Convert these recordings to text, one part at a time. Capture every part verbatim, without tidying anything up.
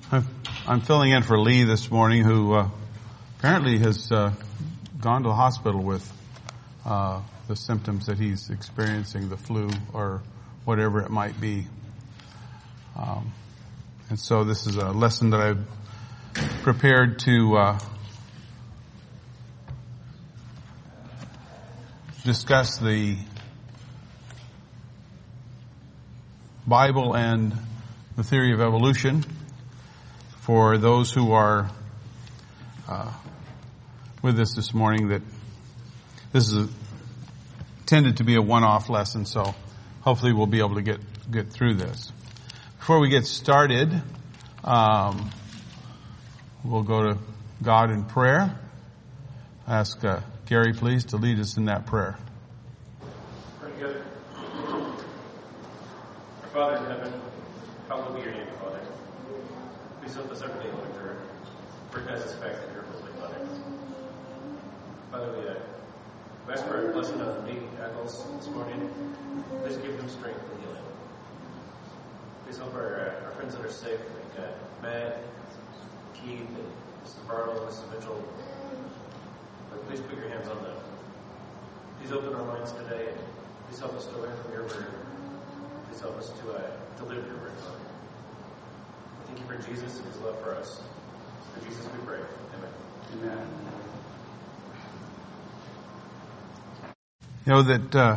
I'm I'm filling in for Lee this morning, who uh, apparently has uh, gone to the hospital with uh, the symptoms that he's experiencing, the flu or whatever it might be. Um, and so this is a lesson that I've prepared to uh, discuss the Bible and the theory of evolution for those who are uh, with us this morning. That this is a, intended to be a one-off lesson, so hopefully we'll be able to get get through this. Before we get started, um, we'll go to God in prayer. Ask uh, Gary, please, to lead us in that prayer. Very good. Our Father in heaven, hallowed be your name, Father. Please help us every day, Lord, to recognize this fact that you're holy, Father. Father, we, uh, we ask for a blessing on Lee Eccles this morning. Please give him strength and healing. Please help our, uh, our friends that are sick, like uh, Matt, Keith, and Missus Bartle, Missus Mitchell. Lord, please put your hands on them. Please open our minds today, and please help us to learn from your word. Please help us to, uh, to live your word, Father. Thank you for Jesus and his love for us. For Jesus we pray. Amen. Amen. You know that uh,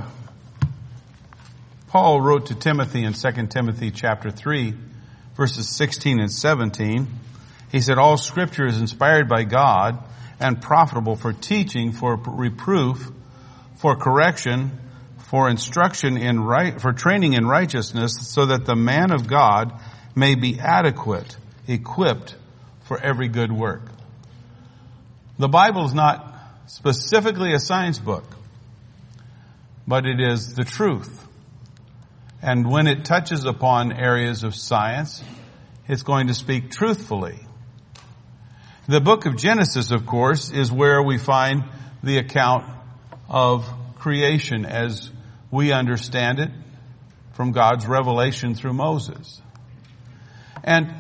Paul wrote to Timothy in Second Timothy chapter three, verses sixteen and seventeen. He said, all Scripture is inspired by God and profitable for teaching, for reproof, for correction, for instruction in right, for training in righteousness, so that the man of God may be adequate, equipped for every good work. The Bible is not specifically a science book, but it is the truth. And when it touches upon areas of science, it's going to speak truthfully. The book of Genesis, of course, is where we find the account of creation as we understand it from God's revelation through Moses. And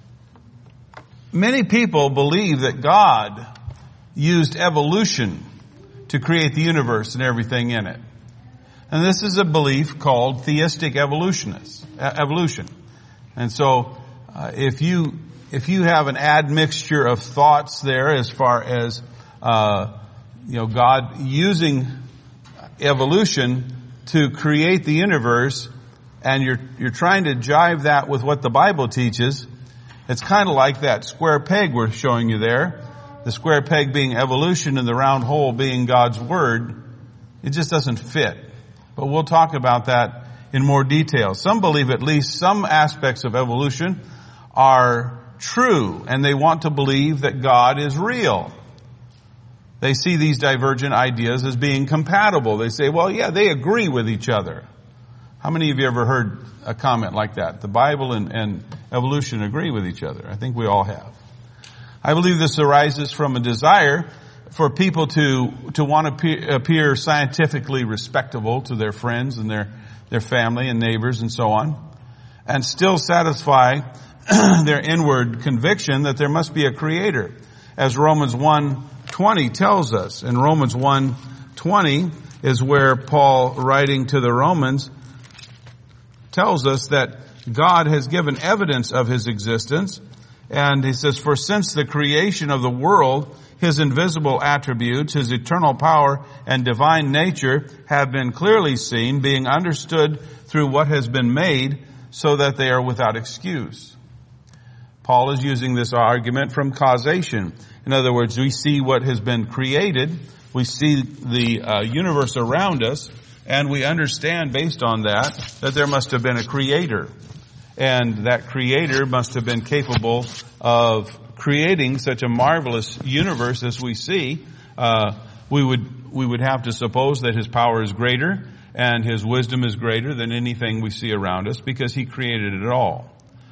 many people believe that God used evolution to create the universe and everything in it. And this is a belief called theistic evolutionists, evolution. And so, uh, if you, if you have an admixture of thoughts there as far as, uh, you know, God using evolution to create the universe, and you're, you're trying to jive that with what the Bible teaches, it's kind of like that square peg we're showing you there. The square peg being evolution and the round hole being God's Word. It just doesn't fit. But we'll talk about that in more detail. Some believe at least some aspects of evolution are true, and they want to believe that God is real. They see these divergent ideas as being compatible. They say, well, yeah, they agree with each other. How many of you ever heard a comment like that? The Bible and, and evolution agree with each other. I think we all have. I believe this arises from a desire for people to, to want to appear, appear scientifically respectable to their friends and their, their family and neighbors and so on, and still satisfy their inward conviction that there must be a creator. As Romans one twenty tells us. In Romans one twenty is where Paul, writing to the Romans, tells us that God has given evidence of his existence. And he says, for since the creation of the world, his invisible attributes, his eternal power and divine nature have been clearly seen, being understood through what has been made, so that they are without excuse. Paul is using this argument from causation. In other words, we see what has been created, we see the uh, universe around us, and we understand based on that that there must have been a creator. And that creator must have been capable of creating such a marvelous universe as we see. Uh, we would, we would have to suppose that his power is greater and his wisdom is greater than anything we see around us, because he created it all.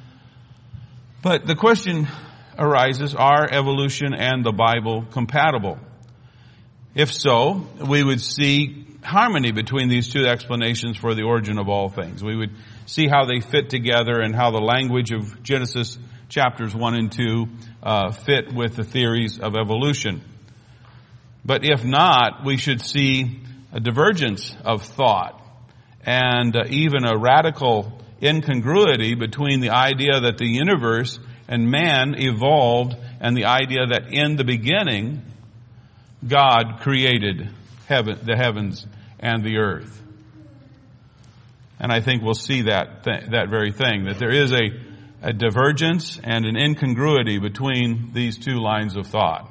But the question arises, are evolution and the Bible compatible? If so, we would see harmony between these two explanations for the origin of all things. We would see how they fit together and how the language of Genesis chapters one and two uh, fit with the theories of evolution. But if not, we should see a divergence of thought and uh, even a radical incongruity between the idea that the universe and man evolved and the idea that in the beginning God created heaven, the heavens and the earth. And I think we'll see that th- that very thing, that there is a, a divergence and an incongruity between these two lines of thought.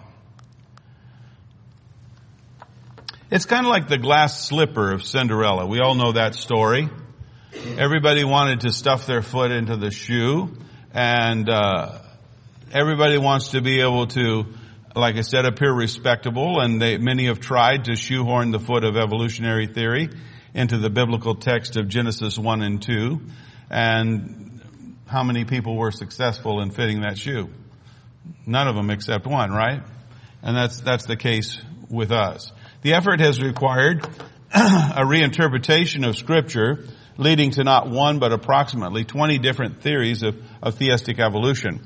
It's kind of like the glass slipper of Cinderella. We all know that story. Everybody wanted to stuff their foot into the shoe, and uh, everybody wants to be able to, like I said, appear respectable, and they, many have tried to shoehorn the foot of evolutionary theory into the biblical text of Genesis one and two. And how many people were successful in fitting that shoe? None of them except one, right? And that's that's the case with us. The effort has required a reinterpretation of Scripture, leading to not one but approximately twenty different theories of, of theistic evolution.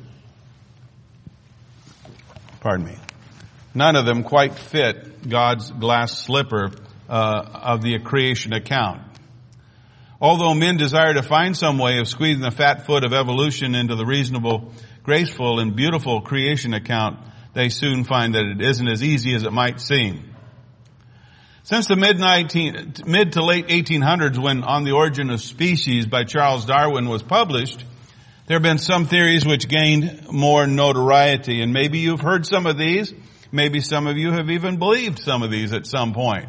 Pardon me. None of them quite fit God's glass slipper uh, of the creation account. Although men desire to find some way of squeezing the fat foot of evolution into the reasonable, graceful, and beautiful creation account, they soon find that it isn't as easy as it might seem. Since the mid nineteen, mid to late eighteen hundreds, when On the Origin of Species by Charles Darwin was published, there have been some theories which gained more notoriety, and maybe you've heard some of these. Maybe some of you have even believed some of these at some point.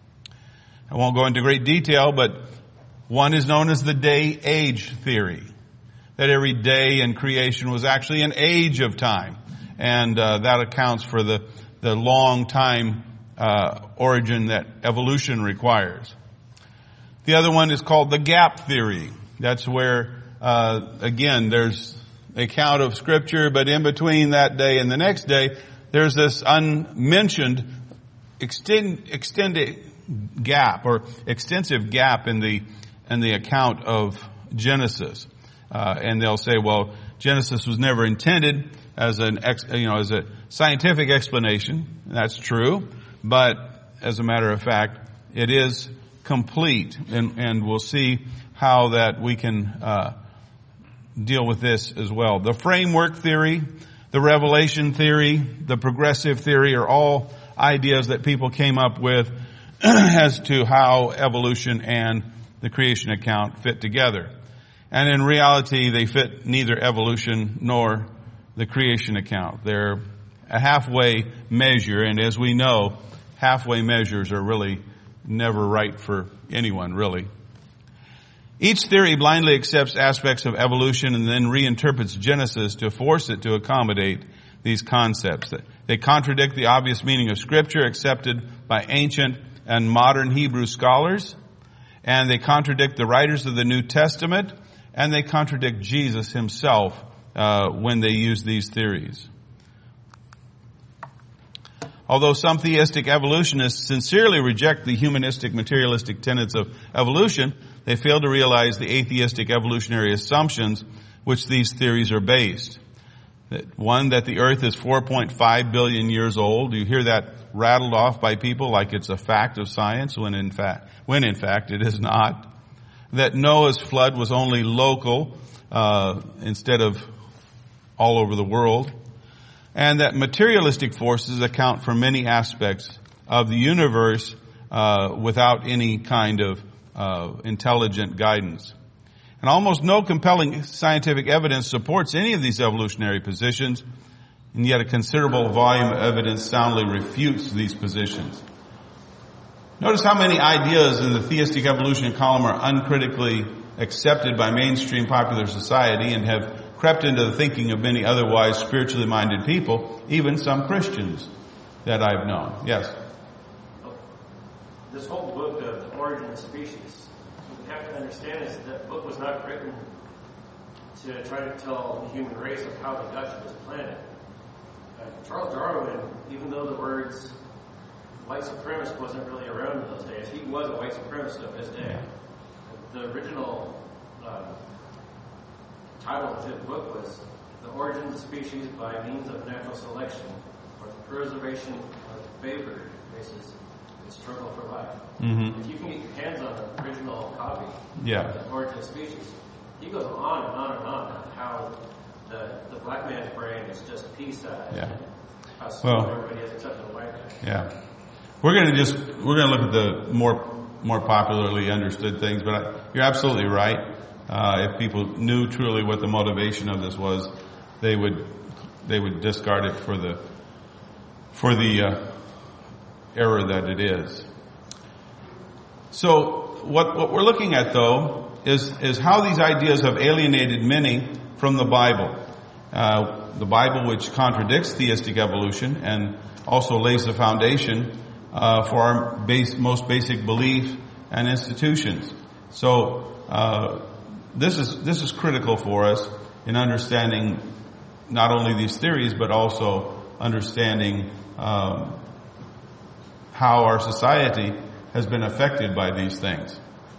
I won't go into great detail, but one is known as the day-age theory, that every day in creation was actually an age of time, and uh, that accounts for the, the long time uh, origin that evolution requires. The other one is called the gap theory. That's where Uh, again, there's a account of Scripture, but in between that day and the next day, there's this unmentioned extend, extended gap or extensive gap in the in the account of Genesis. Uh, and they'll say, well, Genesis was never intended as an ex, you know as a scientific explanation. That's true, but as a matter of fact, it is complete, and and we'll see how that we can Uh, deal with this as well. The framework theory, the revelation theory, the progressive theory are all ideas that people came up with as to how evolution and the creation account fit together. And in reality, they fit neither evolution nor the creation account. They're a halfway measure, and as we know, halfway measures are really never right for anyone, really. Each theory blindly accepts aspects of evolution and then reinterprets Genesis to force it to accommodate these concepts. They contradict the obvious meaning of Scripture accepted by ancient and modern Hebrew scholars, and they contradict the writers of the New Testament, and they contradict Jesus himself uh, when they use these theories. Although some theistic evolutionists sincerely reject the humanistic materialistic tenets of evolution, they fail to realize the atheistic evolutionary assumptions which these theories are based. One, that the earth is four point five billion years old. You hear that rattled off by people like it's a fact of science, when in fact, when in fact it is not. That Noah's flood was only local, uh, instead of all over the world. And that materialistic forces account for many aspects of the universe, uh, without any kind of Uh, intelligent guidance. And almost no compelling scientific evidence supports any of these evolutionary positions, and yet a considerable volume of evidence soundly refutes these positions. Notice how many ideas in the theistic evolution column are uncritically accepted by mainstream popular society and have crept into the thinking of many otherwise spiritually minded people, even some Christians that I've known. Yes? This whole book of The Origin of Species, what we have to understand is that the book was not written to try to tell the human race of how they got to this planet. Uh, Charles Darwin, even though the words white supremacist wasn't really around in those days, he was a white supremacist of his day. The original uh, title of his book was the origin of the species by means of natural selection, or the preservation of favored races in struggle for life. Mm-hmm. If you can get your hands on an original copy Yeah. of the origin of species, he goes on and on and on on how the, the black man's brain is just pea-sized. Yeah. How smart Well, everybody is except for the white man. Yeah. We're going to just, we're going to look at the more, more popularly understood things, but I, you're absolutely right. Uh, if people knew truly what the motivation of this was, they would, they would discard it for the, for the, uh, error that it is. So what, what we're looking at though is, is how these ideas have alienated many from the Bible. Uh, the Bible, which contradicts theistic evolution and also lays the foundation uh, for our base, most basic belief and institutions. So uh, this is this is critical for us in understanding not only these theories but also understanding um, how our society has been affected by these things.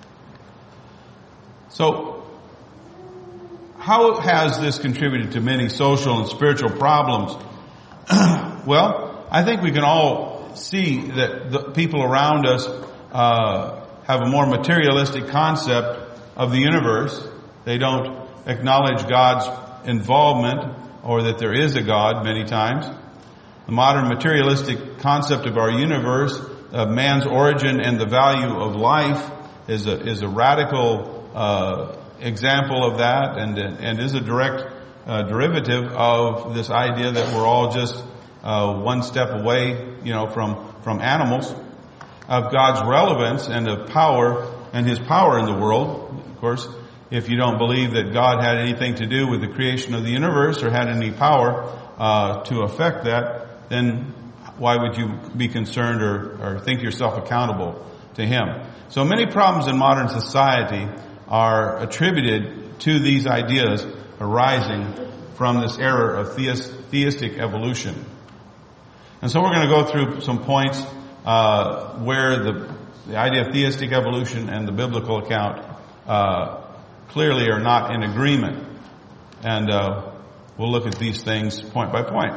So, how has this contributed to many social and spiritual problems? Well, I think we can all see that the people around us uh, have a more materialistic concept of the universe. They don't acknowledge God's involvement or that there is a God many times. The modern materialistic concept of our universe, of man's origin and the value of life, is a is a radical uh, example of that, and and is a direct uh, derivative of this idea that we're all just uh, one step away, you know, from from animals, of God's relevance and of power and His power in the world. Of course, if you don't believe that God had anything to do with the creation of the universe or had any power uh, to affect that, then why would you be concerned or, or think yourself accountable to Him? So many problems in modern society are attributed to these ideas arising from this era of theist, theistic evolution. And so we're going to go through some points uh, where the, the idea of theistic evolution and the biblical account uh, clearly are not in agreement. And uh, we'll look at these things point by point.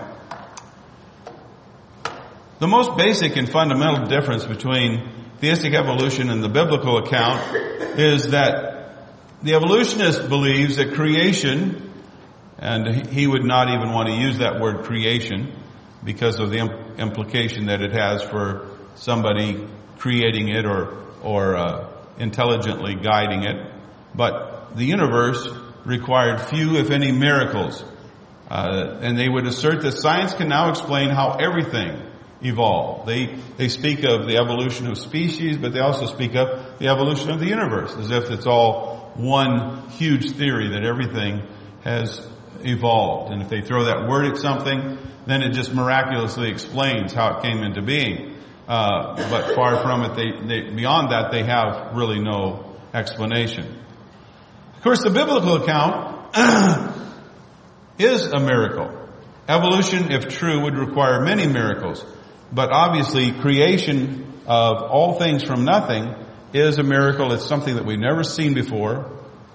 The most basic and fundamental difference between theistic evolution and the biblical account is that the evolutionist believes that creation, and he would not even want to use that word creation because of the imp- implication that it has for somebody creating it or or uh, intelligently guiding it. But the universe required few, if any, miracles. Uh, and they would assert that science can now explain how everything evolved. They they speak of the evolution of species, but they also speak of the evolution of the universe, as if it's all one huge theory that everything has evolved. And if they throw that word at something, then it just miraculously explains how it came into being. Uh, but far from it, they, they beyond that, they have really no explanation. Of course, the biblical account is a miracle. Evolution, if true, would require many miracles. But obviously, creation of all things from nothing is a miracle. It's something that we've never seen before.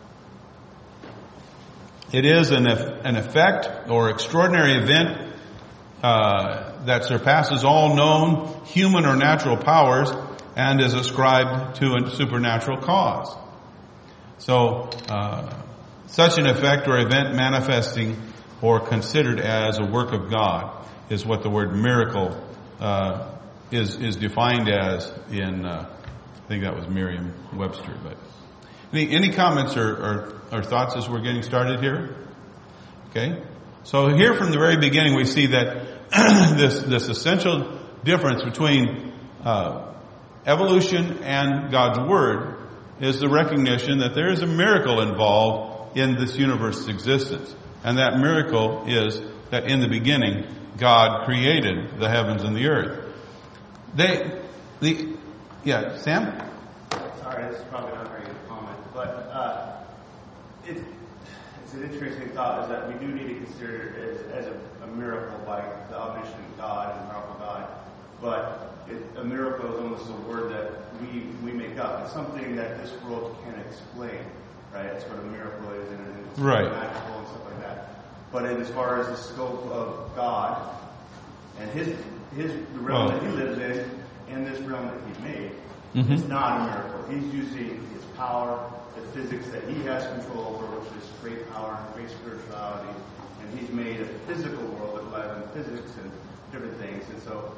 It is an, an effect or extraordinary event uh, that surpasses all known human or natural powers and is ascribed to a supernatural cause. So, uh, such an effect or event manifesting or considered as a work of God is what the word miracle uh, is is defined as in, uh, I think that was Merriam-Webster. But any, any comments or, or, or thoughts as we're getting started here? Okay. So here from the very beginning we see that this this essential difference between uh, evolution and God's Word is the recognition that there is a miracle involved in this universe's existence. And that miracle is that in the beginning, God created the heavens and the earth. They, the, yeah, Sam? Sorry, this is probably not a very good comment, but uh, it, it's an interesting thought is that we do need to consider it as, as a, a miracle by the omniscient God and powerful God. But it, a miracle is almost a word that we we make up. It's something that this world can't explain, right? It's what a miracle is, and it's right. magical and stuff like that. But as far as the scope of God and his his the realm Well, that he lives in and this realm that he made, Mhm. it's not a miracle. He's using his power, the physics that he has control over, which is great power and great spirituality. And he's made a physical world that relies on physics and different things. And so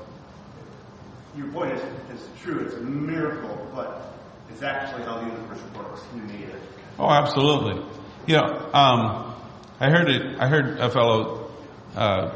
your point is, is true. It's a miracle, but it's actually how the universe works. He made it. Oh, absolutely. You know, um, I heard it. I heard a fellow uh,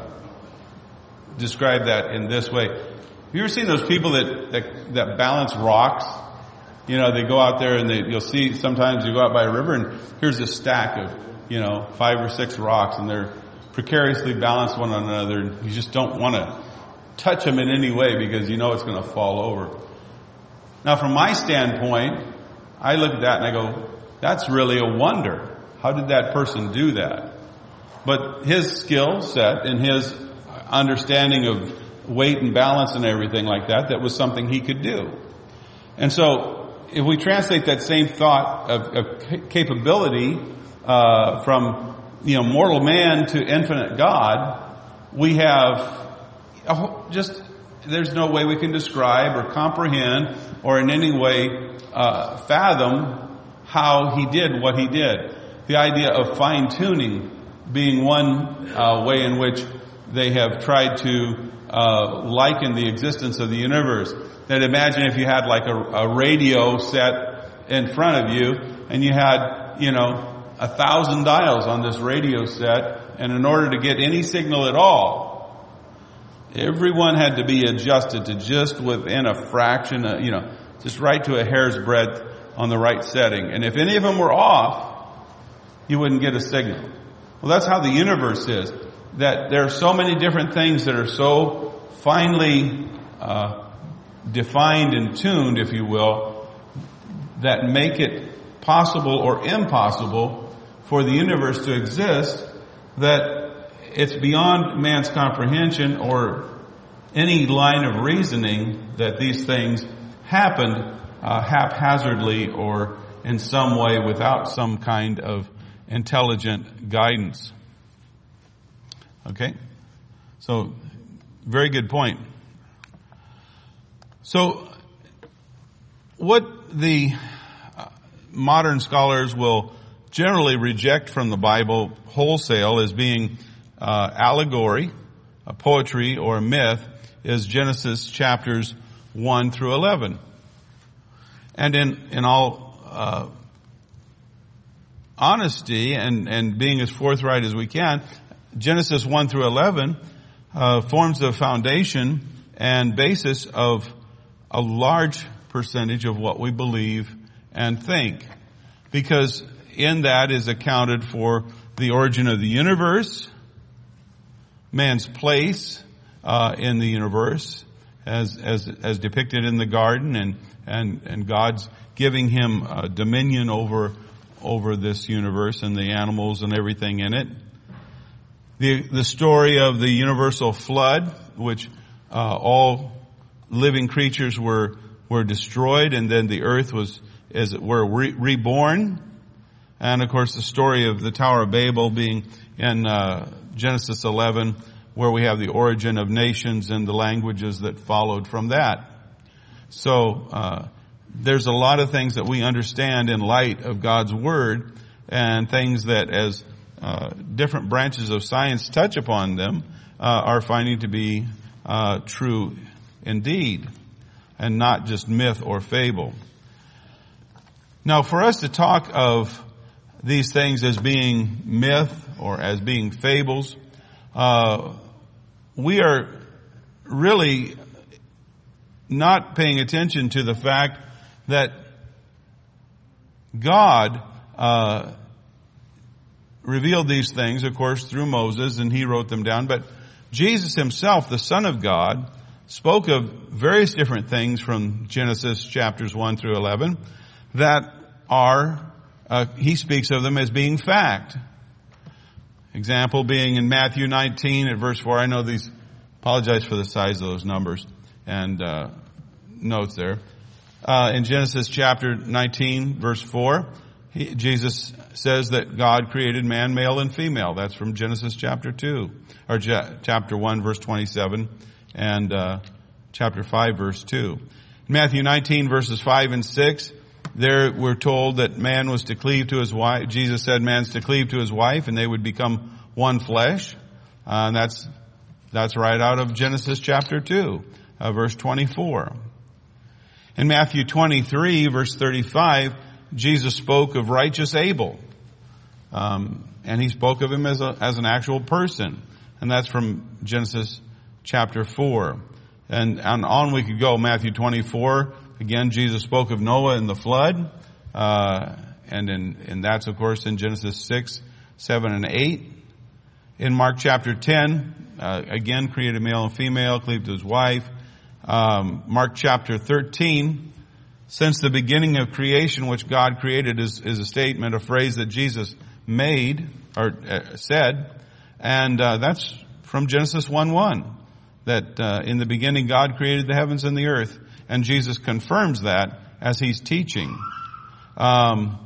describe that in this way. Have you ever seen those people that, that that balance rocks? You know, they go out there and they, you'll see sometimes you go out by a river and here's a stack of, you know, five or six rocks and they're precariously balanced one on another. And you just don't want to touch them in any way because you know it's going to fall over. Now, from my standpoint, I look at that and I go, that's really a wonder. How did that person do that? But his skill set and his understanding of weight and balance and everything like that, that was something he could do. And so, if we translate that same thought of, of capability uh, from, you know, mortal man to infinite God, we have a whole, just, there's no way we can describe or comprehend or in any way uh, fathom how he did what he did. The idea of fine-tuning being one uh, way in which they have tried to uh, liken the existence of the universe. That imagine if you had like a, a radio set in front of you and you had, you know, a thousand dials on this radio set, and in order to get any signal at all, everyone had to be adjusted to just within a fraction, of, you know, just right to a hair's breadth on the right setting. And if any of them were off, you wouldn't get a signal. Well, that's how the universe is. That there are so many different things that are so finely uh, defined and tuned, if you will, that make it possible or impossible for the universe to exist, that it's beyond man's comprehension or any line of reasoning that these things happened uh, haphazardly or in some way without some kind of intelligent guidance. Okay? So, very good point. So, what the modern scholars will generally reject from the Bible wholesale as being uh, allegory, a poetry, or a myth is Genesis chapters one through eleven. And in, in all uh, honesty and, and being as forthright as we can, Genesis one through eleven uh, forms the foundation and basis of a large percentage of what we believe and think. Because in that is accounted for the origin of the universe, man's place uh, in the universe as, as, as depicted in the garden, and, and, and God's giving him uh, dominion over, over this universe and the animals and everything in it. The, the story of the universal flood, which uh, all living creatures were were destroyed, and then the earth was, as it were, re- reborn. And of course, the story of the Tower of Babel being in uh, Genesis eleven, where we have the origin of nations and the languages that followed from that. So uh, there's a lot of things that we understand in light of God's Word, and things that, as uh, different branches of science touch upon them, uh, are finding to be uh, true indeed, and not just myth or fable. Now, for us to talk of these things as being myth or as being fables, uh, we are really not paying attention to the fact that God uh, revealed these things, of course, through Moses, and he wrote them down. But Jesus himself, the Son of God, spoke of various different things from Genesis chapters one through eleven that are, uh, he speaks of them as being fact. Example being in Matthew nineteen at verse four. I know these, apologize for the size of those numbers and uh, notes there. Uh, in Genesis chapter nineteen verse four, he, Jesus says that God created man, male and female. That's from Genesis chapter two, or ja, chapter one, verse twenty-seven, and uh, chapter five, verse two. In Matthew nineteen, verses five and six, there we're told that man was to cleave to his wife. Jesus said man's to cleave to his wife, and they would become one flesh. Uh, and that's that's right out of Genesis chapter two, uh, verse twenty-four. In Matthew twenty-three, verse thirty-five, Jesus spoke of righteous Abel. Um, and he spoke of him as a, as an actual person. And that's from Genesis chapter four. And, and on we could go. Matthew twenty-four, again, Jesus spoke of Noah and the flood. Uh, and in, and that's of course in Genesis six, seven, and eight. In Mark chapter ten, uh, again, created male and female, cleaved to his wife. Um, Mark chapter thirteen, since the beginning of creation, which God created, is, is a statement, a phrase that Jesus made, or uh, said. And, uh, that's from Genesis one one. That, uh, in the beginning God created the heavens and the earth. And Jesus confirms that as he's teaching. Um,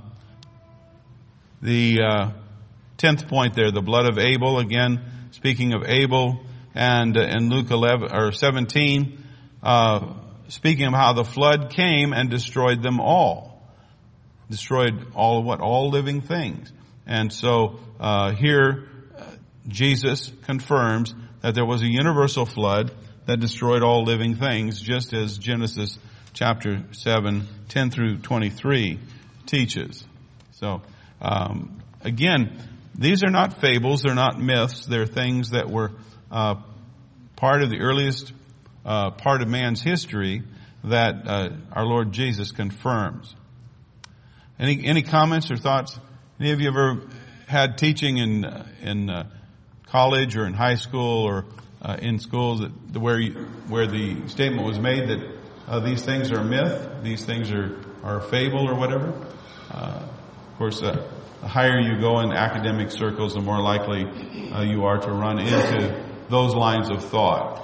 the, uh, tenth point there, the blood of Abel, again, speaking of Abel, and uh, in Luke eleven, or seventeen, Uh, speaking of how the flood came and destroyed them all. Destroyed all what? All living things. And so, uh, here, uh, Jesus confirms that there was a universal flood that destroyed all living things, just as Genesis chapter seven, ten through twenty-three teaches. So, um, again, these are not fables, they're not myths, they're things that were, uh, part of the earliest Uh, part of man's history that uh, our Lord Jesus confirms. Any any comments or thoughts? Any of you ever had teaching in uh, in uh, college or in high school or uh, in schools that where you, where the statement was made that uh, these things are myth, these things are are fable or whatever? Uh, of course, uh, the higher you go in academic circles, the more likely uh, you are to run into those lines of thought.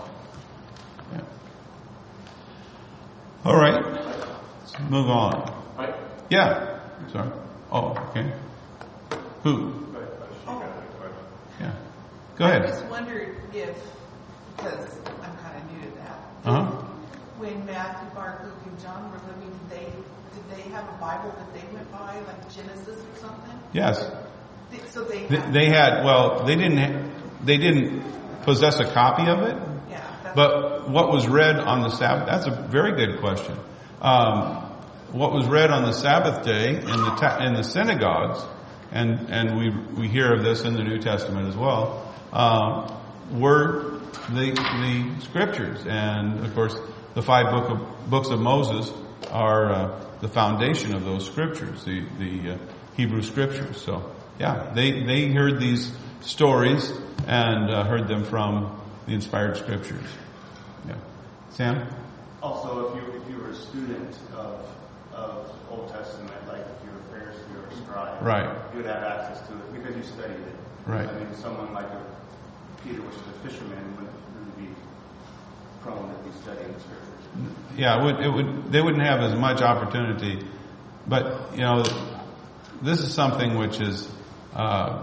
All right, let's move on. Mike? Yeah. Sorry. Oh, okay. Who? Yeah. Go ahead. I just wondered if, because I'm kind of new to that, Uh-huh. when Matthew, Mark, Luke, and John were living, did they, did they have a Bible that they went by, like Genesis or something? Yes. They, so they They, had, they had. Well, they didn't. ha- They didn't possess a copy of it. yeah, that's But what was read on the Sabbath? That's a very good question. Um, what was read on the Sabbath day in the ta- in the synagogues, and and we we hear of this in the New Testament as well, uh, were the the scriptures, and of course the five book of, books of Moses are uh, the foundation of those scriptures, the the uh, Hebrew scriptures. So yeah, they they heard these stories and uh, heard them from the inspired scriptures. Yeah. Sam? Also, if you if you were a student of of Old Testament, like if you were a Pharisee or a scribe, Right. you would have access to it because you studied it. Right. I mean, someone like a Peter, which is a fisherman, wouldn't really be prone to be studying the scriptures. Yeah, it would, it would, they wouldn't have as much opportunity. But, you know, this is something which is, uh,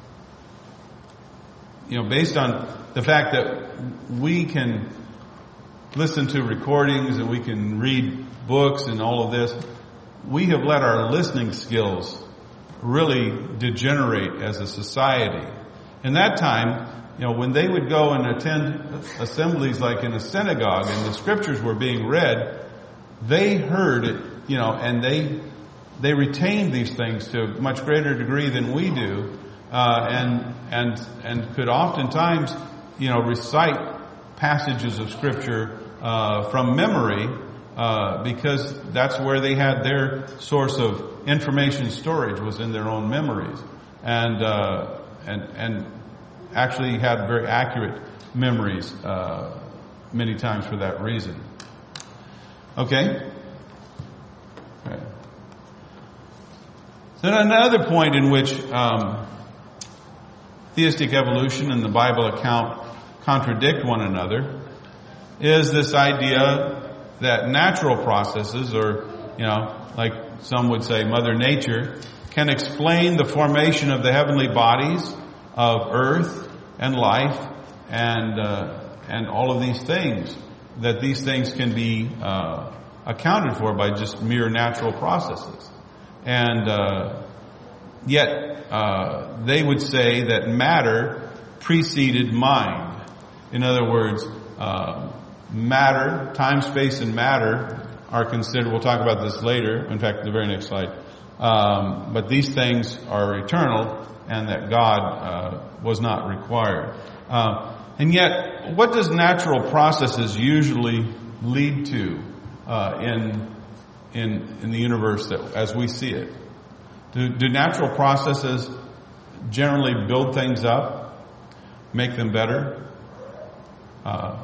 you know, based on the fact that we can listen to recordings and we can read books and all of this, we have let our listening skills really degenerate as a society. In that time, you know, when they would go and attend assemblies like in a synagogue and the scriptures were being read, they heard it, you know, and they they retained these things to a much greater degree than we do, uh, and and and could oftentimes, you know, recite passages of scripture uh, from memory, uh, because that's where they had their source of information storage, was in their own memories, and uh, and and actually had very accurate memories uh, many times for that reason. Okay. Okay. Then another point in which um, theistic evolution and the Bible account contradict one another is this idea that natural processes, or, you know, like some would say, Mother Nature, can explain the formation of the heavenly bodies of earth and life and uh, and all of these things, that these things can be uh, accounted for by just mere natural processes. And uh, yet uh, they would say that matter preceded mind. In other words, uh, matter, time, space, and matter are considered, we'll talk about this later, in fact, the very next slide, um, but these things are eternal and that God uh, was not required. Uh, and yet, what does natural processes usually lead to uh, in in in the universe that, as we see it? Do, do natural processes generally build things up, make them better? Uh,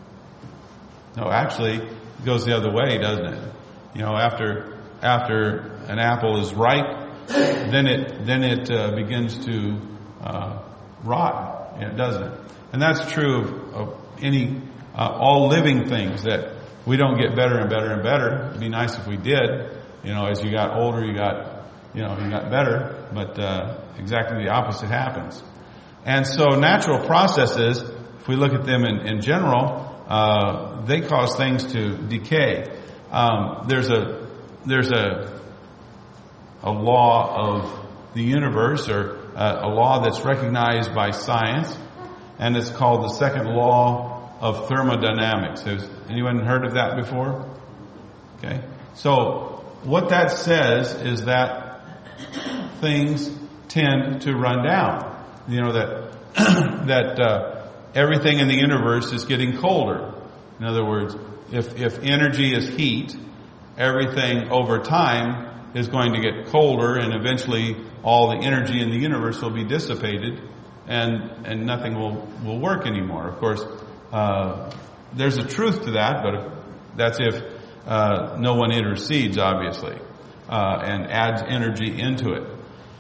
no, actually, it goes the other way, doesn't it? You know, after after an apple is ripe, then it then it uh, begins to uh, rot. It doesn't. And that's true of, of any uh, all living things, that we don't get better and better and better. It'd be nice if we did. You know, as you got older, you got you know you got better, but uh, exactly the opposite happens. And so, natural processes, if we look at them in, in general, uh, they cause things to decay. Um, there's a there's a a law of the universe, or uh, a law that's recognized by science, and it's called the second law of thermodynamics. Has anyone heard of that before? Okay. So what that says is that things tend to run down. You know, that that uh, everything in the universe is getting colder. In other words, if if energy is heat, everything over time is going to get colder, and eventually all the energy in the universe will be dissipated, and and nothing will will work anymore. Of course, uh, there's a truth to that, but if, that's if uh, no one intercedes, obviously, uh, and adds energy into it.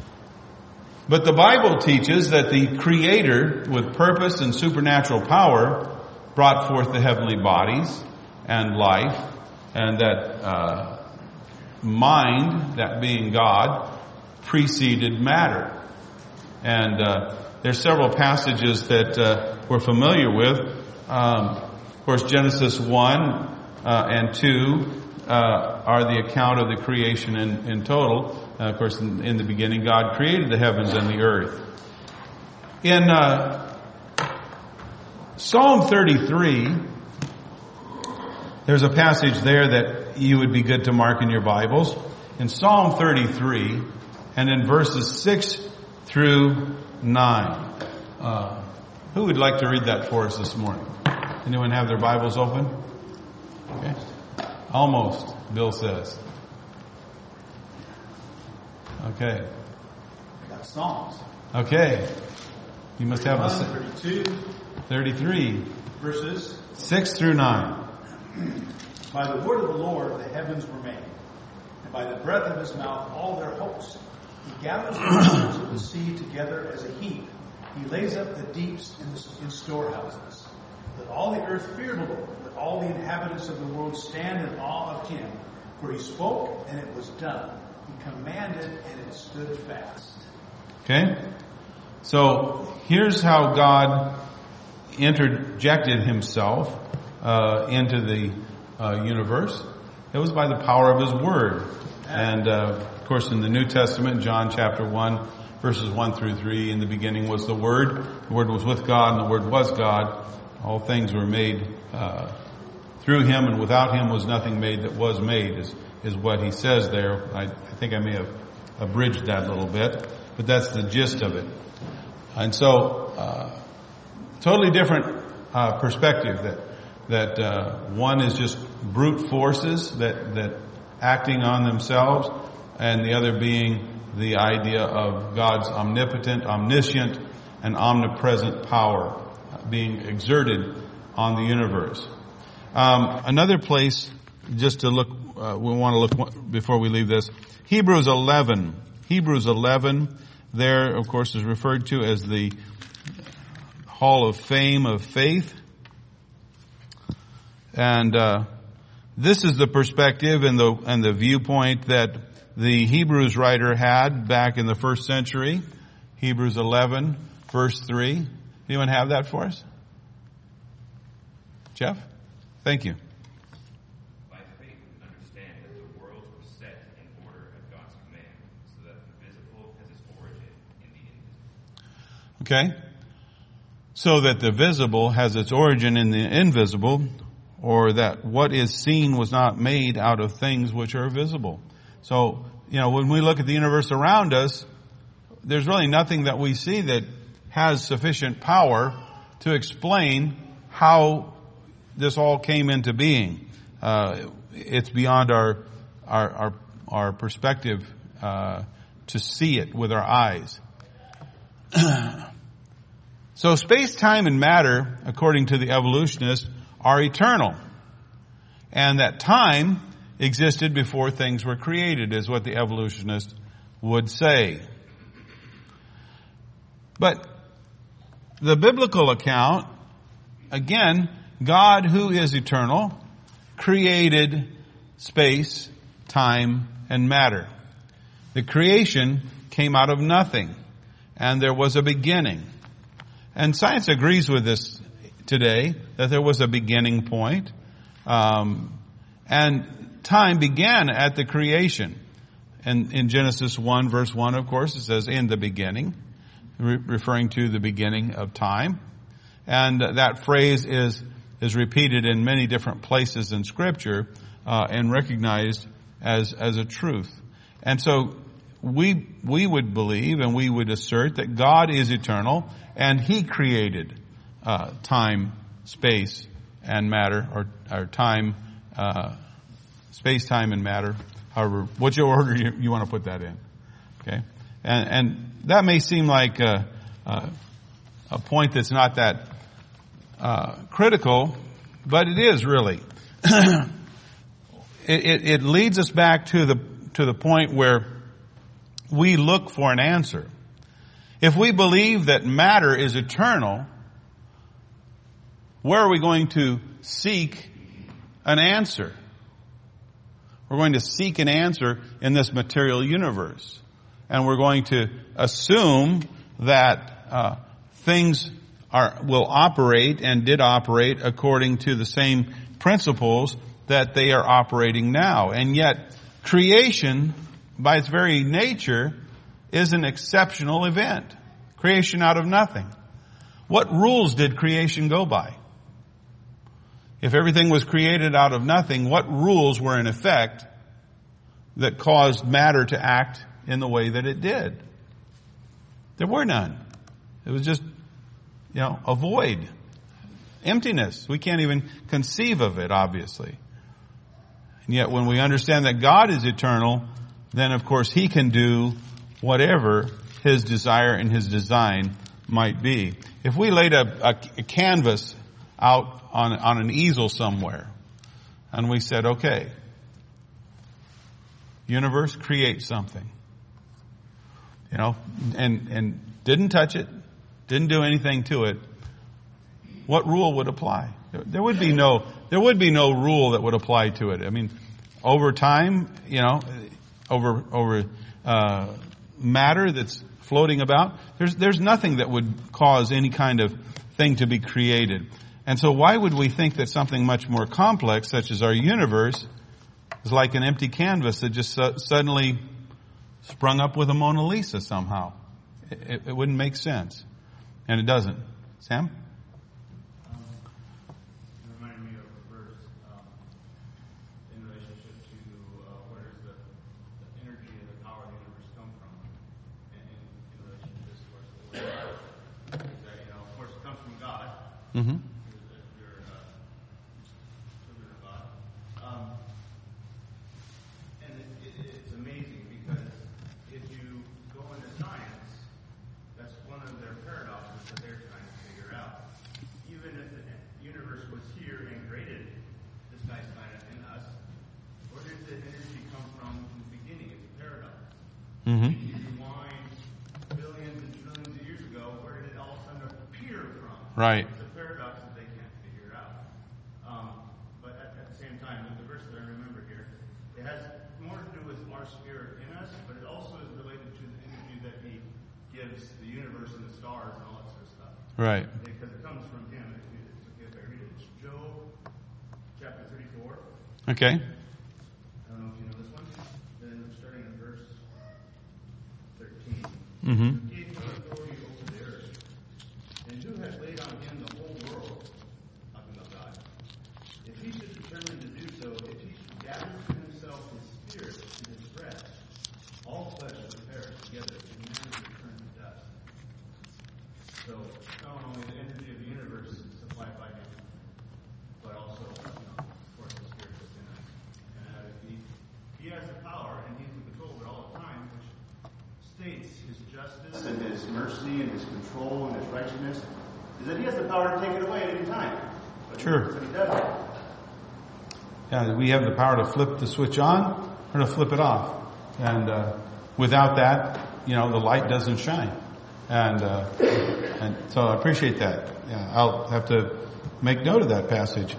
But the Bible teaches that the Creator, with purpose and supernatural power, brought forth the heavenly bodies and life, and that uh, mind, that being God, preceded matter. And uh, there's several passages that uh, we're familiar with. Um, of course, Genesis one uh, and two uh, are the account of the creation in, in total. Uh, of course, in, in the beginning, God created the heavens and the earth. In uh, Psalm thirty-three, there's a passage there that you would be good to mark in your Bibles. In Psalm thirty-three, and in verses six through nine. Uh, who would like to read that for us this morning? Anyone have their Bibles open? Okay. Almost, Bill says. Okay. I got Psalms. Okay. You must have a thirty-two. thirty-three. Verses six through nine. By the word of the Lord the heavens were made, and by the breath of his mouth all their hosts. He gathers the waters of the sea together as a heap. He lays up the deeps in, the, in storehouses. Let all the earth fear the Lord. Let all the inhabitants of the world stand in awe of him. For he spoke, and it was done. He commanded, and it stood fast. Okay? So, here's how God interjected himself uh, into the uh, universe. It was by the power of his word. And, uh, of course, in the New Testament, John chapter one, verses one through three, in the beginning was the Word. The Word was with God, and the Word was God. All things were made uh, through him, and without him was nothing made that was made, is, is what he says there. I, I think I may have abridged that a little bit, but that's the gist of it. And so, uh, totally different uh, perspective, that that uh, one is just brute forces that that acting on themselves, and the other being the idea of God's omnipotent, omniscient, and omnipresent power being exerted on the universe. Um, another place, just to look, uh, we want to look before we leave this, Hebrews eleven. Hebrews eleven, there, of course, is referred to as the Hall of Fame of Faith. And uh, this is the perspective and the and the viewpoint that the Hebrews writer had back in the first century. Hebrews eleven, verse three. Anyone have that for us? Jeff? Thank you. By faith we understand that the worlds were set in order at God's command, so that the visible has its origin in the invisible. Okay. So that the visible has its origin in the invisible, or that what is seen was not made out of things which are visible. So, you know, when we look at the universe around us, there's really nothing that we see that has sufficient power to explain how this all came into being. Uh, it's beyond our our our, our perspective uh, to see it with our eyes. So space, time, and matter, according to the evolutionists, are eternal. And that time existed before things were created, is what the evolutionist would say. But the biblical account, again, God, who is eternal, created space, time, and matter. The creation came out of nothing, and there was a beginning. And science agrees with this today, that there was a beginning point. Um, and time began at the creation. And in Genesis one, verse one, of course, it says, in the beginning, re- referring to the beginning of time. And that phrase is is repeated in many different places in Scripture uh, and recognized as as a truth. And so we we would believe and we would assert that God is eternal and He created uh, time, space, and matter, or, or time, uh, space, time, and matter. However, which order you, you want to put that in, okay? And, and that may seem like a, a, a point that's not that uh, critical, but it is really. it, it, it leads us back to the to the point where we look for an answer. If we believe that matter is eternal, where are we going to seek an answer? We're going to seek an answer in this material universe. And we're going to assume that uh, things are will operate and did operate according to the same principles that they are operating now. And yet, creation, by its very nature, is an exceptional event. Creation out of nothing. What rules did creation go by? If everything was created out of nothing, what rules were in effect that caused matter to act in the way that it did? There were none. It was just, you know, a void. Emptiness. We can't even conceive of it, obviously. And yet when we understand that God is eternal, then of course He can do whatever His desire and His design might be. If we laid a, a, a canvas out on, on an easel somewhere, and we said, okay, universe, create something. You know, and, and didn't touch it, didn't do anything to it, what rule would apply? There would be no, there would be no rule that would apply to it. I mean, over time, you know, over, over, uh, matter that's floating about, there's, there's nothing that would cause any kind of thing to be created. And so why would we think that something much more complex, such as our universe, is like an empty canvas that just su- suddenly sprung up with a Mona Lisa somehow? It, it wouldn't make sense. And it doesn't. Sam? Um, it reminded me of a verse um, in relationship to uh, where does the, the energy and the power of the universe come from? And in, in relation to this, of course, the word is that, you know, of course, it comes from God. Mm-hmm. You're uh, children of God. Um, and it, it, it's amazing because if you go into science, that's one of their paradoxes that they're trying to figure out. Even if the universe was here and created this nice planet in us, where did the energy come from in the beginning? It's a paradox. Mm-hmm. If you rewind billions and trillions of years ago, where did it all of a sudden appear from? Right. It's a paradox that they can't figure out. Um, but at, at the same time, with the verse that I remember here, it has more to do with our spirit in Right. Because it comes from him. If you- it's okay if I read it. It's Job chapter thirty-four. Okay. I don't know if you know this one. Then starting in verse thirteen. Mm-hmm. Who gave him authority over the earth? And who has laid on him the whole world? Talking about God. If he should determine to do so, if he should gather to himself his spirit and his breath, all flesh would perish together, and man would return to dust. So, not only the energy of the universe is supplied by him, but also, you know, of course, the spirit within us. And uh, he, he has the power, and he's in control of it all the time, which states his justice and his mercy and his control and his righteousness is that he has the power to take it away at any time. But Sure. But he doesn't. Yeah, we have the power to flip the switch on or to flip it off. And uh, without that, you know, the light doesn't shine. And uh, and so I appreciate that. Yeah, I'll have to make note of that passage.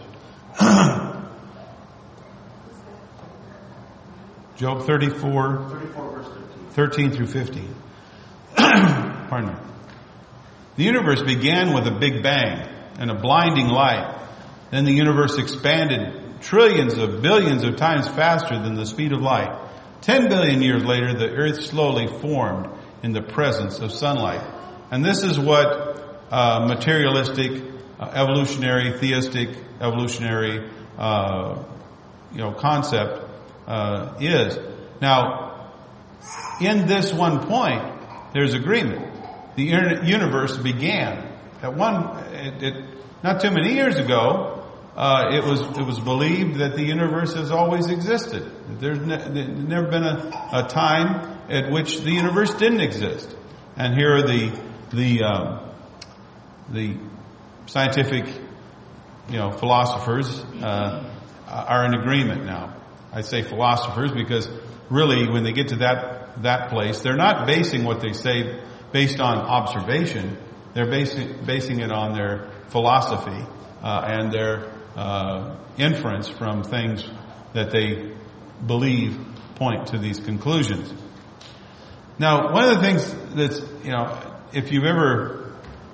Job thirty-four, thirty-four verse thirteen. thirteen through fifteen. Pardon me. The universe began with a big bang and a blinding light. Then the universe expanded trillions of billions of times faster than the speed of light. Ten billion years later, the earth slowly formed in the presence of sunlight. And this is what uh, materialistic, uh, evolutionary, theistic, evolutionary, uh, you know, concept uh, is. Now, in this one point, there's agreement. The universe began at one. It, it, not too many years ago, uh, it was it was believed that the universe has always existed. There's, ne- there's never been a, a time at which the universe didn't exist. And here are the the um, the scientific, you know, philosophers uh, are in agreement now. I say philosophers because really, when they get to that that place, they're not basing what they say based on observation. They're basing basing it on their philosophy uh, and their uh, inference from things that they believe point to these conclusions. Now, one of the things that's, you know, if you've ever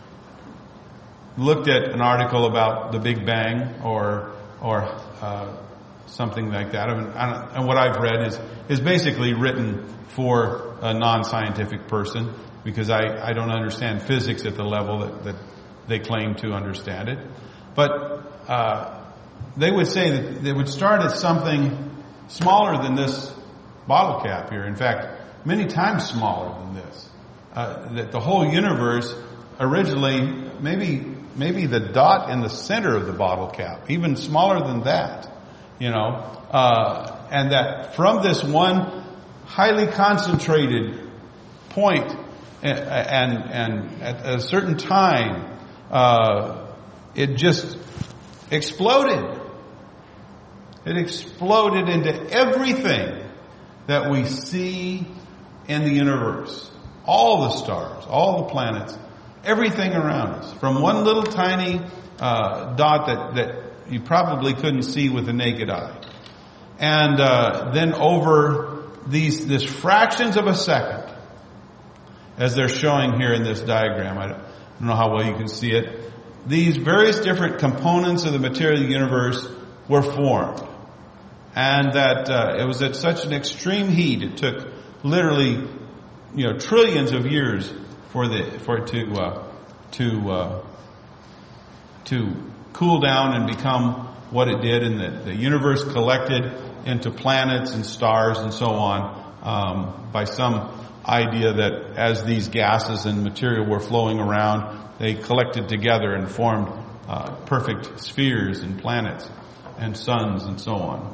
looked at an article about the Big Bang or or uh, something like that, I mean, I don't, and what I've read is is basically written for a non-scientific person, because I, I don't understand physics at the level that, that they claim to understand it. But uh, they would say that they would start at something smaller than this bottle cap here. In fact, many times smaller than this. Uh, that the whole universe originally, maybe maybe the dot in the center of the bottle cap, even smaller than that, you know, uh, and that from this one highly concentrated point, and and, and at a certain time, uh, it just exploded. It exploded into everything that we see in the universe. All the stars, all the planets, everything around us. From one little tiny uh, dot that, that you probably couldn't see with the naked eye. And uh, then over these this fractions of a second, as they're showing here in this diagram, I don't, I don't know how well you can see it, these various different components of the material universe were formed. And that uh, it was at such an extreme heat, it took literally, you know, trillions of years for the for it to uh, to uh, to cool down and become what it did, and the, the universe collected into planets and stars and so on um, by some idea that as these gases and material were flowing around, they collected together and formed uh, perfect spheres and planets and suns and so on.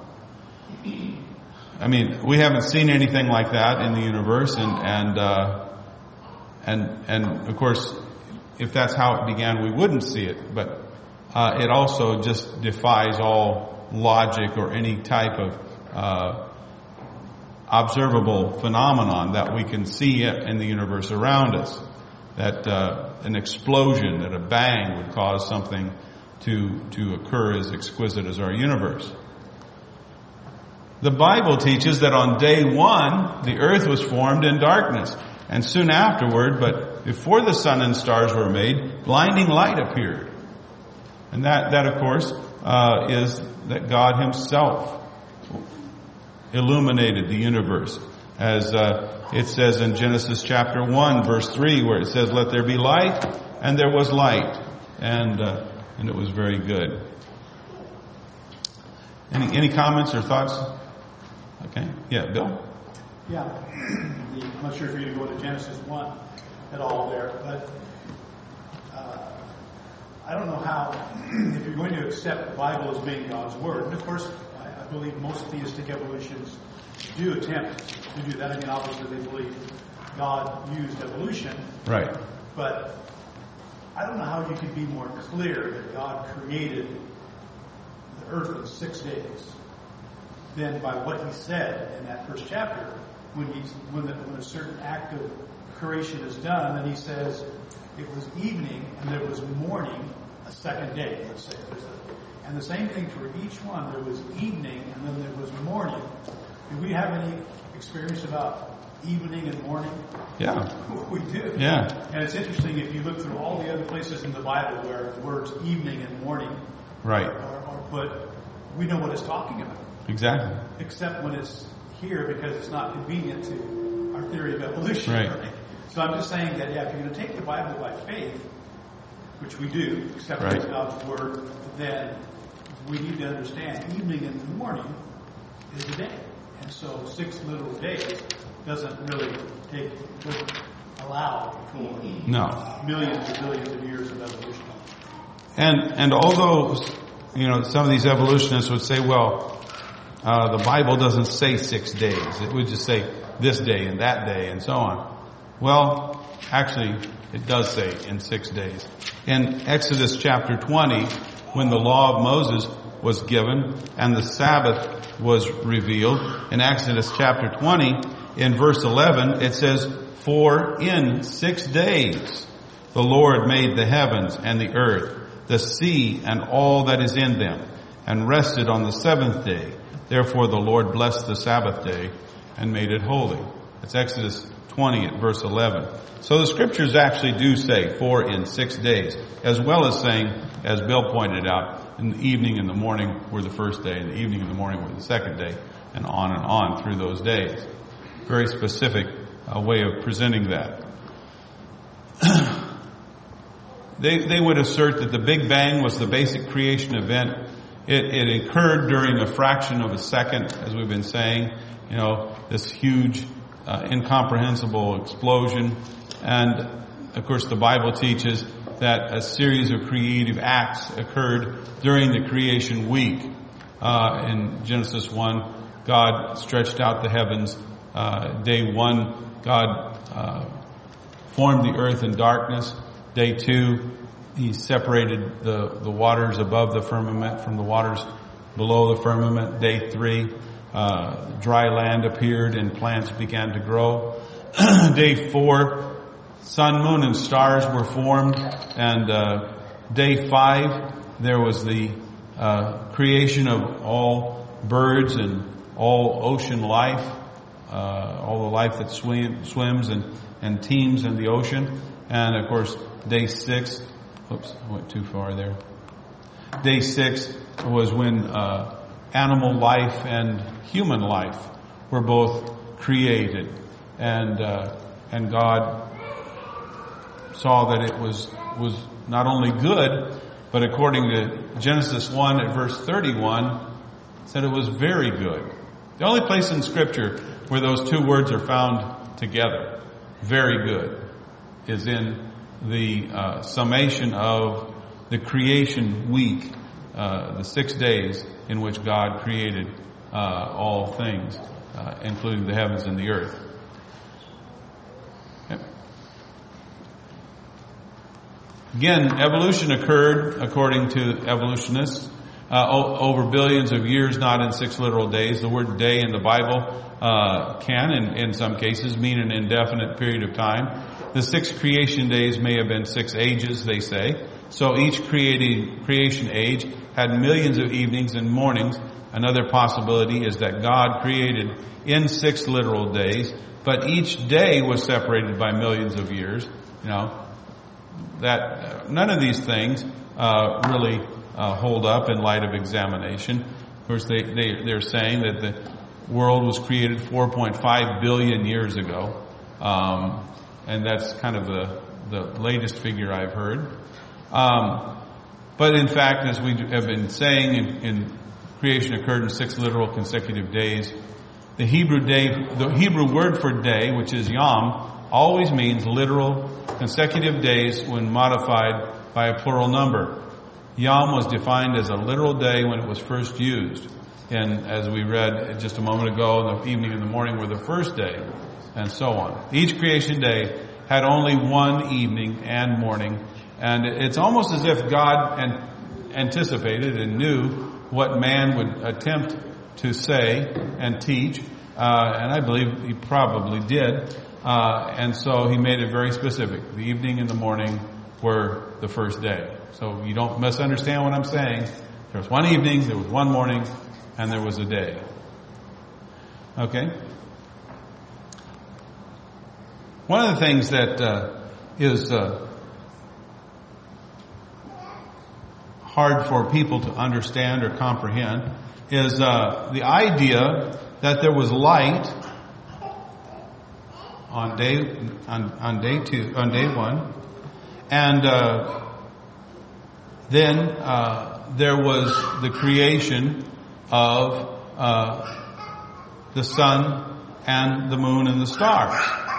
I mean, we haven't seen anything like that in the universe, and and uh, and and of course, if that's how it began, we wouldn't see it. But uh, it also just defies all logic or any type of uh, observable phenomenon that we can see in the universe around us. That uh, an explosion, that a bang would cause something to to occur as exquisite as our universe. The Bible teaches that on day one, the earth was formed in darkness, And soon afterward, but before the sun and stars were made, blinding light appeared. And that, that of course, uh, is that God himself illuminated the universe. As uh, it says in Genesis chapter one, verse three, where it says, "Let there be light," and there was light. And uh, and it was very good. Any any comments or thoughts? Okay. Yeah, Bill? Yeah. I'm not sure if you're going to go to Genesis one at all there, but uh, I don't know how, if you're going to accept the Bible as being God's Word, and of course, I, I believe most theistic evolutionists do attempt to do that. I mean, obviously they believe God used evolution. Right. But I don't know how you could be more clear that God created the earth in six days than by what he said in that first chapter. When he's when, the, when a certain act of creation is done, then he says it was evening and there was morning, a second day, let's say. And the same thing for each one. There was evening and then there was morning. Do we have any experience about evening and morning? Yeah. We do. Yeah. And it's interesting if you look through all the other places in the Bible where the words evening and morning Right. are, are put, we know what it's talking about. Exactly. Except when it's here because it's not convenient to our theory of evolution. Right. Right? So I'm just saying that, yeah, if you're going to take the Bible by faith, which we do, accept Right. it as God's Word, then we need to understand evening and morning is a day. And so six literal days doesn't really take, doesn't allow for No. millions and billions of years of evolution. And and although, you know, some of these evolutionists would say, well, uh, the Bible doesn't say six days. It would just say this day and that day and so on. Well, actually, it does say in six days. In Exodus chapter twenty, when the law of Moses was given and the Sabbath was revealed, in Exodus chapter twenty, in verse eleven, it says, "For in six days the Lord made the heavens and the earth, the sea and all that is in them, and rested on the seventh day. Therefore the Lord blessed the Sabbath day and made it holy." It's Exodus twenty at verse eleven. So the scriptures actually do say four in six days, as well as saying, as Bill pointed out, in the evening and the morning were the first day, and the evening and the morning were the second day, and on and on through those days. Very specific uh, way of presenting that. They, they would assert that the Big Bang was the basic creation event. It, it occurred during a fraction of a second, as we've been saying. You know, this huge, uh, incomprehensible explosion. And, of course, the Bible teaches that a series of creative acts occurred during the creation week. Uh, in Genesis one, God stretched out the heavens. Uh, day one, God uh, formed the earth in darkness. Day two, he separated the, the waters above the firmament from the waters below the firmament. Day three, uh, dry land appeared and plants began to grow. Day four, sun, moon, and stars were formed. And uh, day five, there was the uh, creation of all birds and all ocean life, uh, all the life that swim, swims and, and teems in the ocean. And of course, day six, oops, I went too far there. Day six was when uh, animal life and human life were both created, and uh, and God saw that it was was not only good, but according to Genesis one at verse thirty-one, said it was very good. The only place in Scripture where those two words are found together, very good, is in the uh, summation of the creation week, uh, the six days in which God created uh, all things, uh, including the heavens and the earth. Okay. Again, evolution occurred, according to evolutionists, uh, o- over billions of years, not in six literal days. The word day in the Bible uh, can, in, in some cases, mean an indefinite period of time. The six creation days may have been six ages, they say. So each creating, creation age had millions of evenings and mornings. Another possibility is that God created in six literal days, but each day was separated by millions of years. You know, that uh, none of these things uh, really uh, hold up in light of examination. Of course, they, they they're saying that the world was created four point five billion years ago, um, and that's kind of the the latest figure I've heard. Um, but in fact, as we have been saying, in, in creation occurred in six literal consecutive days. The Hebrew day, the Hebrew word for day, which is yom, always means literal consecutive days when modified by a plural number. Yom was defined as a literal day when it was first used. And as we read just a moment ago, the evening and the morning were the first day, and so on. Each creation day had only one evening and morning, and it's almost as if God an- anticipated and knew what man would attempt to say and teach, uh, and I believe he probably did. Uh, and so he made it very specific. The evening and the morning were the first day. So you don't misunderstand what I'm saying. There was one evening, there was one morning, and there was a day. Okay? One of the things that uh, is uh, hard for people to understand or comprehend is uh, the idea that there was light on day on, on day two on day one, and uh, then uh, there was the creation of uh, the sun and the moon and the stars.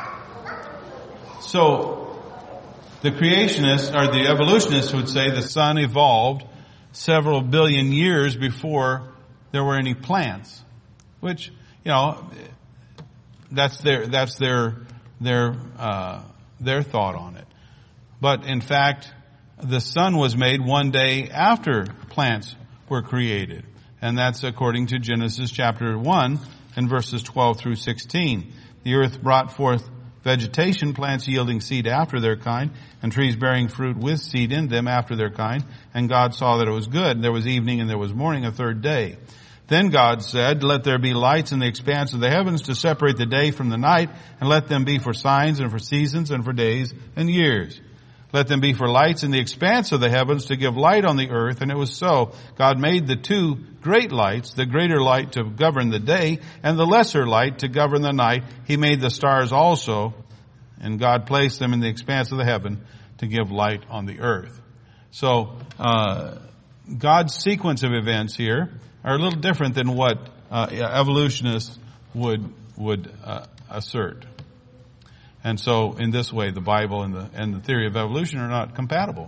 So the creationists or the evolutionists would say the sun evolved several billion years before there were any plants, which, you know, that's their that's their their uh, their thought on it. But in fact, the sun was made one day after plants were created, and that's according to Genesis chapter one and verses twelve through sixteen. The earth brought forth vegetation, plants yielding seed after their kind, and trees bearing fruit with seed in them after their kind. And God saw that it was good. There was evening and there was morning, a third day. Then God said, let there be lights in the expanse of the heavens to separate the day from the night, and let them be for signs and for seasons and for days and years. Let them be for lights in the expanse of the heavens to give light on the earth. And it was so. God made the two great lights, the greater light to govern the day, and the lesser light to govern the night. He made the stars also, and God placed them in the expanse of the heaven to give light on the earth. So, uh, God's sequence of events here are a little different than what uh, evolutionists would would uh, assert. And so, in this way, the Bible and the and the theory of evolution are not compatible.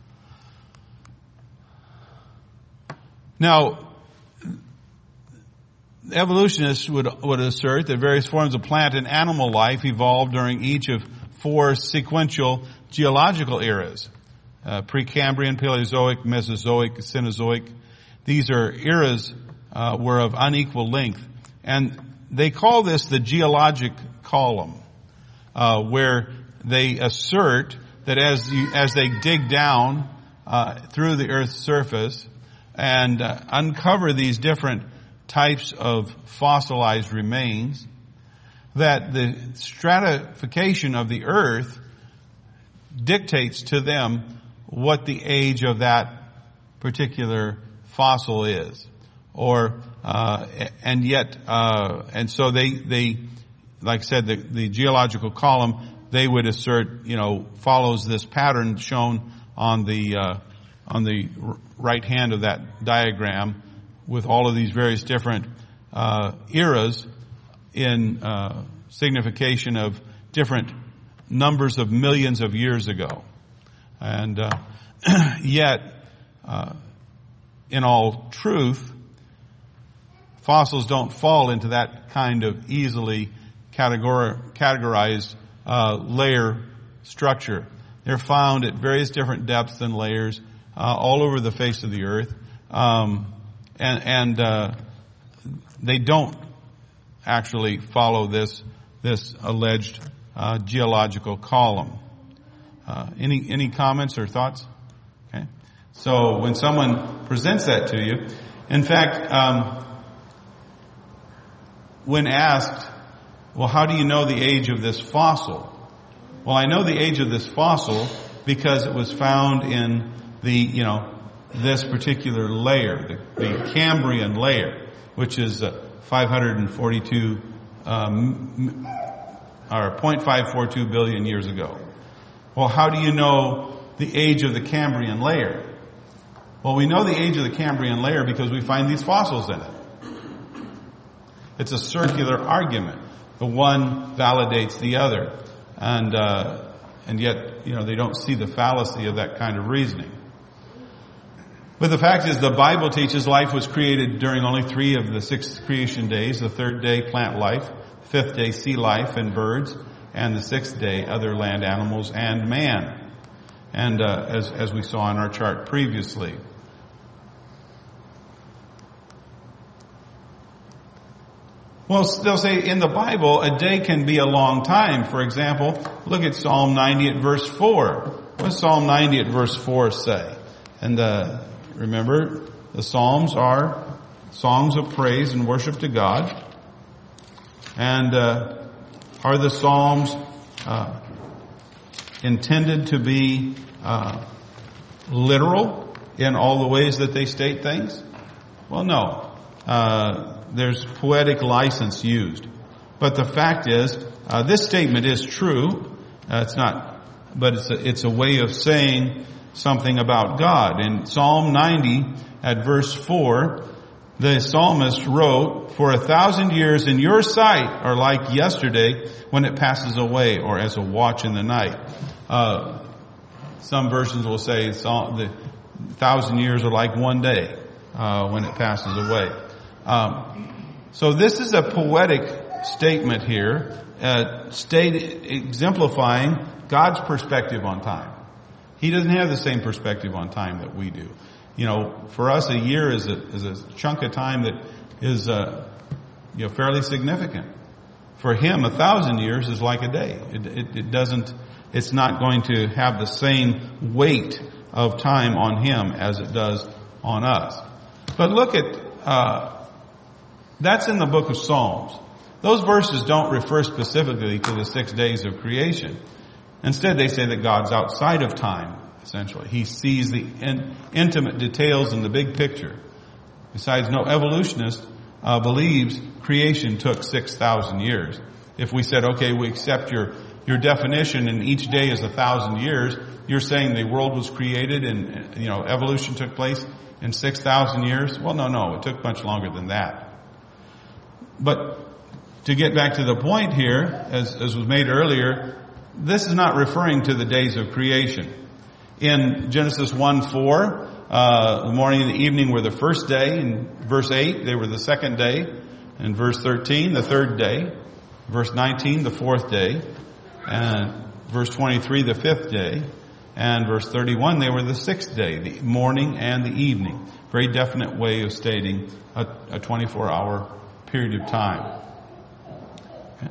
Now, evolutionists would would assert that various forms of plant and animal life evolved during each of four sequential geological eras: uh, Precambrian, Paleozoic, Mesozoic, Cenozoic. These are eras uh, were of unequal length, and they call this the geologic column. Uh, where they assert that as you, as they dig down uh, through the Earth's surface and uh, uncover these different types of fossilized remains, that the stratification of the Earth dictates to them what the age of that particular fossil is, or uh, and yet uh, and so they they. Like I said, the, the geological column, they would assert, you know, follows this pattern shown on the uh, on the r- right hand of that diagram, with all of these various different uh, eras in uh, signification of different numbers of millions of years ago. And uh, yet, uh, in all truth, fossils don't fall into that kind of easily Categor- categorized uh, layer structure. They're found at various different depths and layers uh, all over the face of the earth, um, and, and uh, they don't actually follow this this alleged uh, geological column. Uh, any any comments or thoughts? Okay. So when someone presents that to you, in fact, um, when asked well, how do you know the age of this fossil? Well, I know the age of this fossil because it was found in the, you know, this particular layer, the, the Cambrian layer, which is uh, five hundred forty-two, um, or zero point five four two billion years ago. Well, how do you know the age of the Cambrian layer? Well, we know the age of the Cambrian layer because we find these fossils in it. It's a circular argument. The one validates the other. And, uh, and yet, you know, they don't see the fallacy of that kind of reasoning. But the fact is, the Bible teaches life was created during only three of the six creation days. The third day, plant life. Fifth day, sea life and birds. And the sixth day, other land animals and man. And, uh, as, as we saw in our chart previously. Well, they'll say in the Bible, a day can be a long time. For example, look at Psalm ninety at verse four. What does Psalm ninety at verse four say? And uh, remember, the Psalms are songs of praise and worship to God. And uh, are the Psalms uh, intended to be uh, literal in all the ways that they state things? Well, no. Uh, there's poetic license used. But the fact is, uh, this statement is true. Uh, it's not, but it's a, it's a way of saying something about God. In Psalm ninety at verse four, the psalmist wrote, "For a thousand years in your sight are like yesterday when it passes away, or as a watch in the night." Uh, some versions will say the thousand years are like one day uh, when it passes away. Um, so this is a poetic statement here, uh, state exemplifying God's perspective on time. He doesn't have the same perspective on time that we do. You know, for us, a year is a, is a chunk of time that is, uh, you know, fairly significant. For him, a thousand years is like a day. It, it, it doesn't, it's not going to have the same weight of time on him as it does on us. But look at, uh, that's in the book of Psalms. Those verses don't refer specifically to the six days of creation. Instead, they say that God's outside of time, essentially. He sees the in, intimate details in the big picture. Besides, no evolutionist uh, believes creation took six thousand years. If we said, okay, we accept your, your definition and each day is a thousand years, you're saying the world was created and, you know, evolution took place in six thousand years? Well, no, no, it took much longer than that. But to get back to the point here, as, as was made earlier, this is not referring to the days of creation. In Genesis one four, uh, the morning and the evening were the first day. In verse eight, they were the second day. In verse thirteen, the third day. Verse nineteen, the fourth day. And verse twenty-three, the fifth day. And verse thirty-one, they were the sixth day, the morning and the evening. Very definite way of stating a, a twenty-four hour period of time. Okay.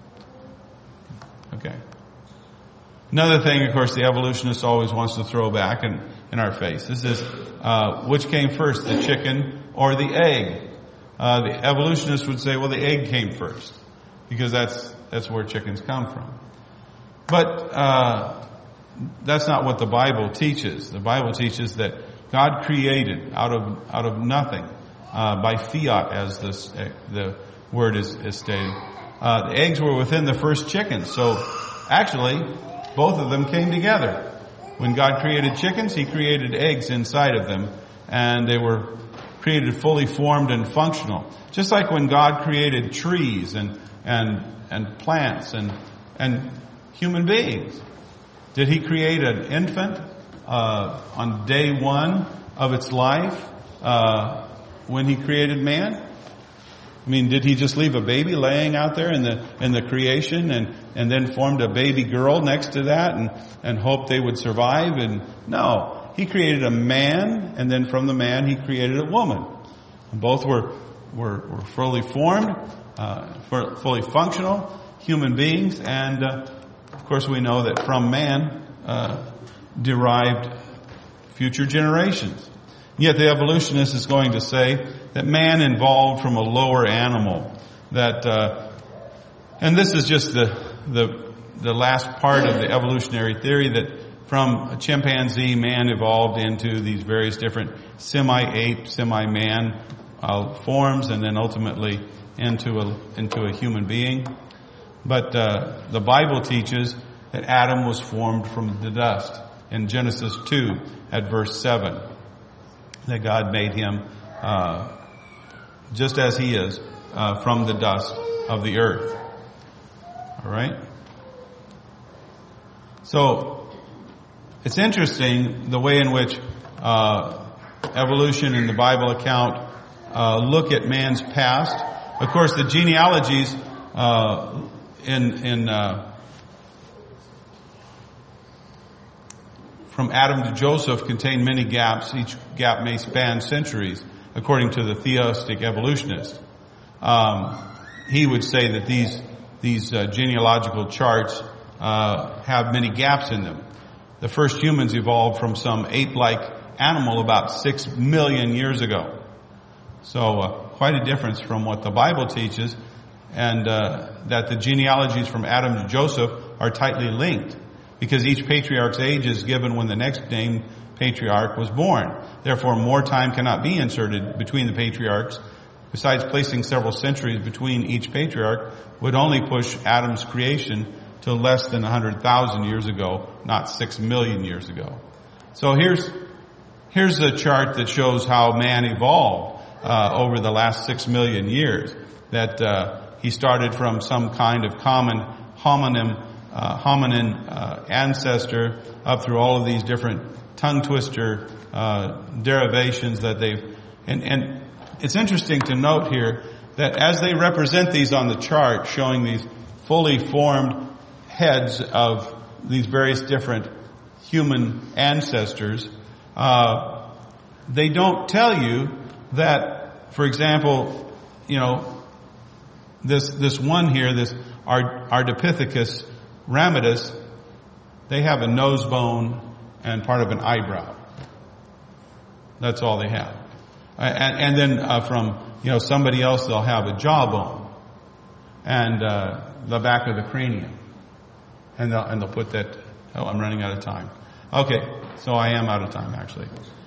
okay. Another thing, of course, the evolutionist always wants to throw back in, in our face. This is, uh, which came first, the chicken or the egg? Uh, the evolutionist would say, well, the egg came first, because that's, that's where chickens come from. But, uh, that's not what the Bible teaches. The Bible teaches that God created out of, out of nothing, uh, by fiat, as this, uh, the word is, is stated. Uh, the eggs were within the first chickens. So, actually, both of them came together. When God created chickens, He created eggs inside of them, and they were created fully formed and functional. Just like when God created trees and, and, and plants and, and human beings. Did He create an infant, uh, on day one of its life, uh, when He created man? I mean, did He just leave a baby laying out there in the, in the creation and, and then formed a baby girl next to that and, and hoped they would survive? And no, He created a man, and then from the man He created a woman. And both were, were, were fully formed, uh, fully functional human beings, and, uh, of course we know that from man, uh, derived future generations. Yet the evolutionist is going to say that man evolved from a lower animal, that uh, And this is just the, the, the last part of the evolutionary theory, that from a chimpanzee, man evolved into these various different semi-ape, semi-man uh, forms, and then ultimately into a, into a human being. But uh, the Bible teaches that Adam was formed from the dust in Genesis two at verse seven. That God made him uh, just as he is, uh, from the dust of the earth. All right? So, it's interesting the way in which uh, evolution and the Bible account uh, look at man's past. Of course, the genealogies uh, in in uh, from Adam to Joseph contain many gaps. Each gap may span centuries, according to the theistic evolutionist. Um, he would say that these these uh, genealogical charts uh, have many gaps in them. The first humans evolved from some ape-like animal about six million years ago. So uh, quite a difference from what the Bible teaches, and uh, that the genealogies from Adam to Joseph are tightly linked, because each patriarch's age is given when the next named patriarch was born. Therefore, more time cannot be inserted between the patriarchs. Besides, placing several centuries between each patriarch would only push Adam's creation to less than one hundred thousand years ago, not six million years ago. So here's here's a chart that shows how man evolved uh, over the last six million years. That uh, he started from some kind of common homonym, uh, hominin uh, ancestor up through all of these different tongue twister uh, derivations that they've. And, and it's interesting to note here that as they represent these on the chart, showing these fully formed heads of these various different human ancestors, uh, they don't tell you that, for example, you know, this this one here, this Ardipithecus ramidus, they have a nose bone and part of an eyebrow. That's all they have. And, and then uh, from, you know, somebody else, they'll have a jawbone and uh, the back of the cranium. And they'll, and they'll put that, oh, I'm running out of time. Okay, so I am out of time, actually.